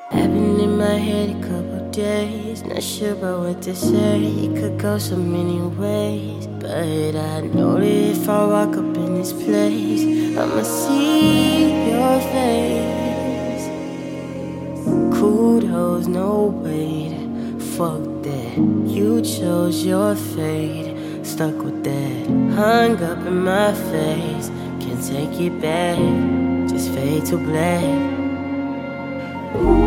I've been in my head a couple days, not sure about what to say. It could go so many ways, but I know that if I walk up in this place, I'ma see your face. Kudos, no wait, fuck that. You chose your fate, stuck with that. Hung up in my face, can't take it back, just fade to black.